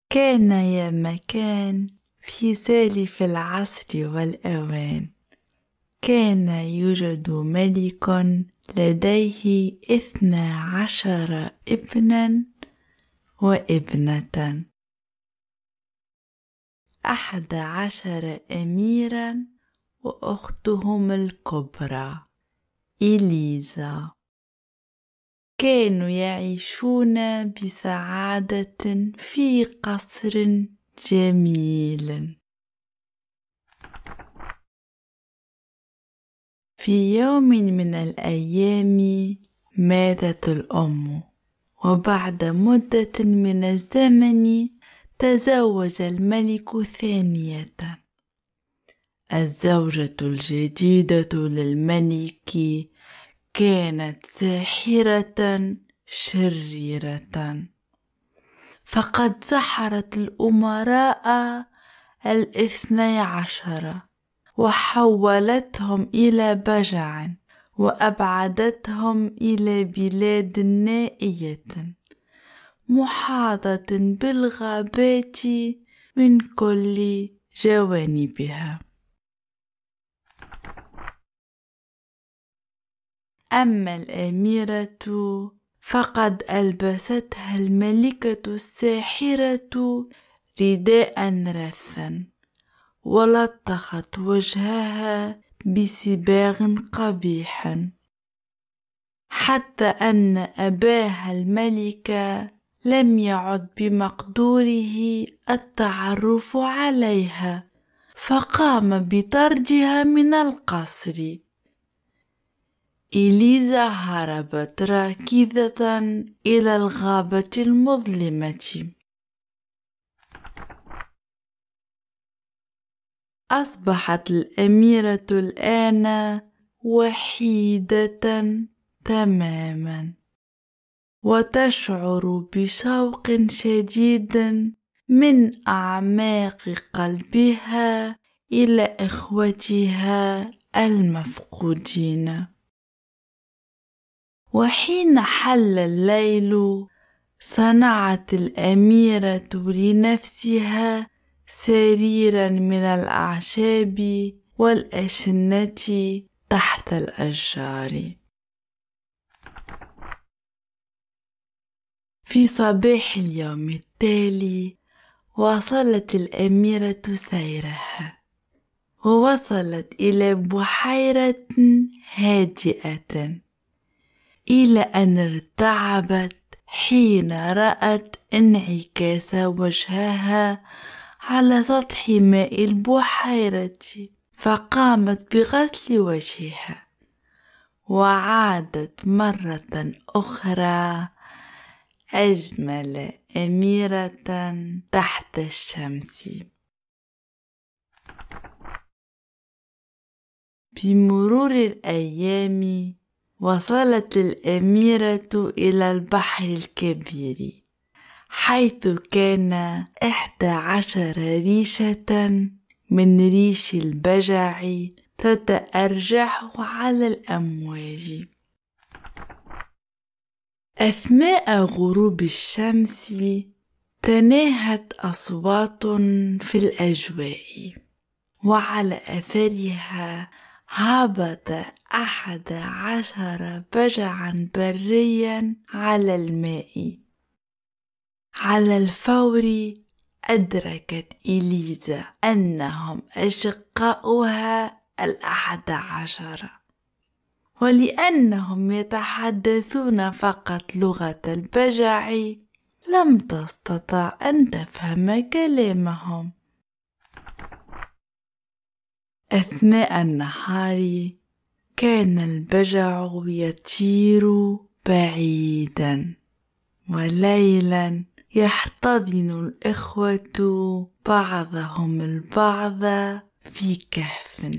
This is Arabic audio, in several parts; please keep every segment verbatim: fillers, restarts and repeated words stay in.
كان يا مكان في سالف العصر والأوان، كان يوجد ملك لديه اثنا عشر ابنا وابنة، أحد عشر أميرا وأختهم الكبرى إليزا. كانوا يعيشون بسعادة في قصر جميل. في يوم من الأيام ماتت الأم، وبعد مدة من الزمن تزوج الملك ثانية. الزوجة الجديدة للملك كانت ساحرة شريرة، فقد سحرت الأمراء الاثني عشر وحولتهم إلى بجع، وأبعدتهم إلى بلاد نائية محاطة بالغابات من كل جوانبها. أما الأميرة فقد ألبستها الملكة الساحرة رداء رثا، ولطخت وجهها بصباغ قبيح، حتى أن أباها الملك لم يعد بمقدوره التعرف عليها، فقام بطردها من القصر. إليزا هربت راكضة إلى الغابة المظلمة. أصبحت الأميرة الآن وحيدة تماما، وتشعر بشوق شديد من أعماق قلبها إلى إخوتها المفقودين. وحين حل الليل صنعت الأميرة لنفسها سريرا من الأعشاب والأشنة تحت الأشجار. في صباح اليوم التالي واصلت الأميرة سيرها، ووصلت إلى بحيرة هادئة، إلى أن ارتعبت حين رأت انعكاس وجهها على سطح ماء البحيرة، فقامت بغسل وجهها، وعادت مرة أخرى أجمل أميرة تحت الشمس. بمرور الأيام وصلت الأميرة إلى البحر الكبير، حيث كان إحدى عشر ريشة من ريش البجع تتأرجح على الأمواج. أثناء غروب الشمس تناهت أصوات في الأجواء، وعلى أثرها هبط أحد عشر بجعا بريا على الماء. على الفور أدركت إليزا أنهم أشقاؤها الأحد عشر، ولأنهم يتحدثون فقط لغة البجع لم تستطع أن تفهم كلامهم. أثناء النهار كان البجع يطير بعيدا، وليلا يحتضن الإخوة بعضهم البعض في كهف.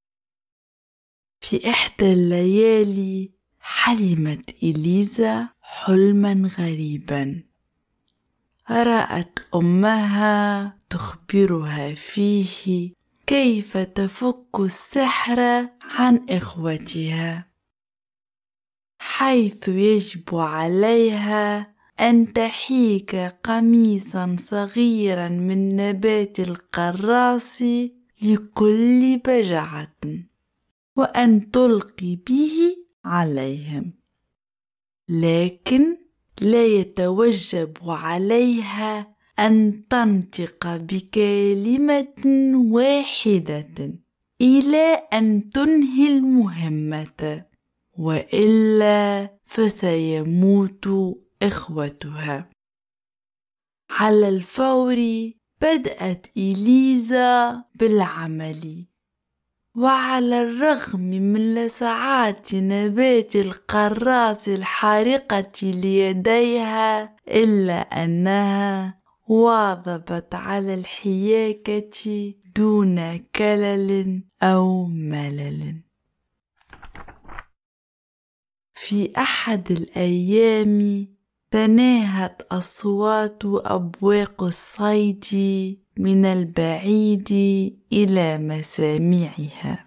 في إحدى الليالي حلمت إليزا حلما غريبا، رأت أمها تخبرها فيه كيف تفك السحر عن إخوتها، حيث يجب عليها أن تحيك قميصا صغيرا من نبات القراص لكل بجعة وأن تلقي به عليهم، لكن لا يتوجب عليها أن تنطق بكلمة واحدة إلى أن تنهي المهمة، وإلا فسيموت إخوتها. على الفور بدأت إليزا بالعمل، وعلى الرغم من لسعات نبات القراص الحارقة ليديها إلا أنها واظبت على الحياكة دون كلل أو ملل. في أحد الأيام تناهت أصوات أبواق الصيد من البعيد إلى مسامعها.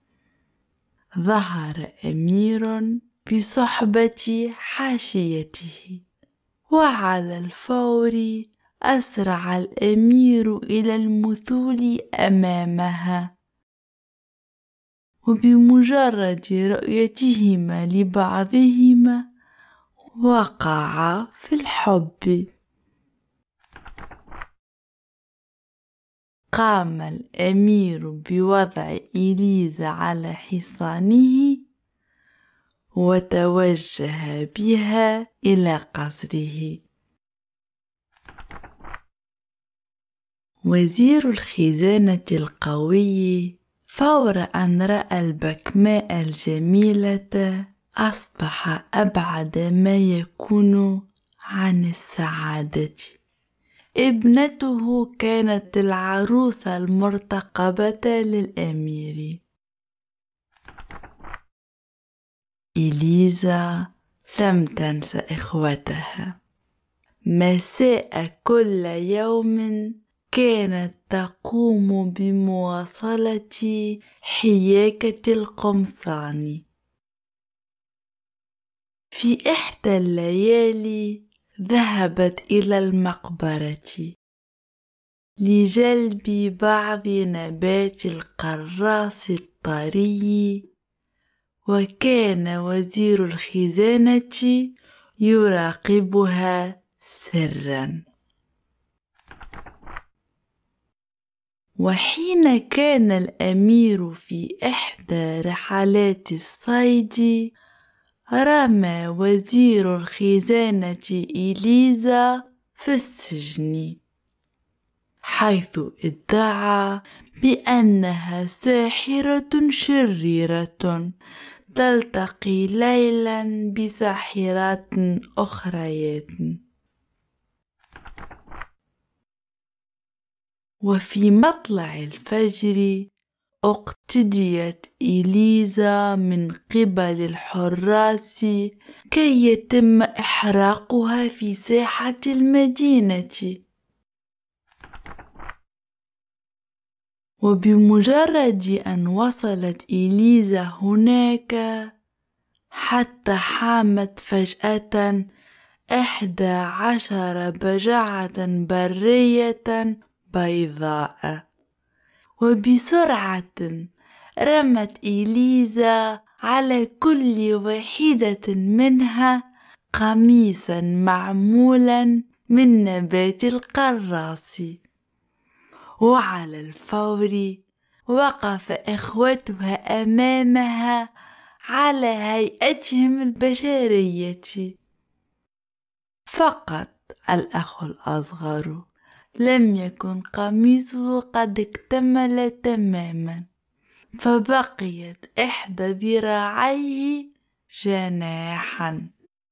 ظهر أمير بصحبة حاشيته، وعلى الفور أسرع الأمير إلى المثول أمامها، وبمجرد رؤيتهما لبعضهما وقع في الحب. قام الأمير بوضع إليزا على حصانه وتوجه بها إلى قصره. وزير الخزانة القوي فور أن رأى البكماء الجميلة أصبح أبعد ما يكون عن السعادة. ابنته كانت العروسة المرتقبة للأمير. إليزا لم تنس إخوتها. مساء كل يوم كانت تقوم بمواصلة حياكة القمصان. في إحدى الليالي ذهبت إلى المقبرة لجلب بعض نبات القراص الطري، وكان وزير الخزانة يراقبها سرا. وحين كان الأمير في إحدى رحلات الصيد رمى وزير الخزانة إليزا في السجن، حيث ادعى بأنها ساحرة شريرة تلتقي ليلا بساحرات أخريات. وفي مطلع الفجر اقتديت إليزا من قبل الحراس كي يتم إحراقها في ساحة المدينة. وبمجرد أن وصلت إليزا هناك حتى حامت فجأة إحدى عشر بجعة برية بيضاء، وبسرعة رمت إليزا على كل واحدة منها قميصا معمولا من نبات القراص. وعلى الفور وقف إخوتها أمامها على هيئتهم البشرية. فقط الأخ الأصغر لم يكن قميصه قد اكتمل تماما، فبقيت إحدى ذراعيه جناحا.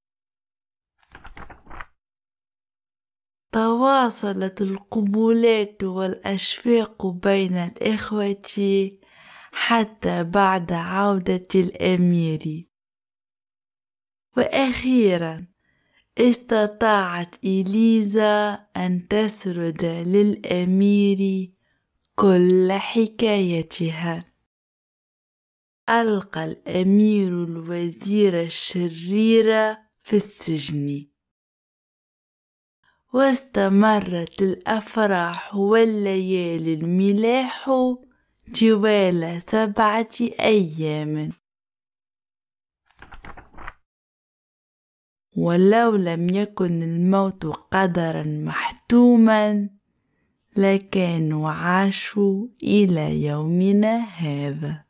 تواصلت القبلات والأشواق بين الإخوة حتى بعد عودة الأمير. وأخيرا استطاعت إليزا أن تسرد للأمير كل حكايتها. ألقى الأمير الوزير الشرير في السجن، واستمرت الأفراح والليالي الملاح طوال سبعة أيام. ولو لم يكن الموت قدرا محتوما لكانوا عاشوا إلى يومنا هذا.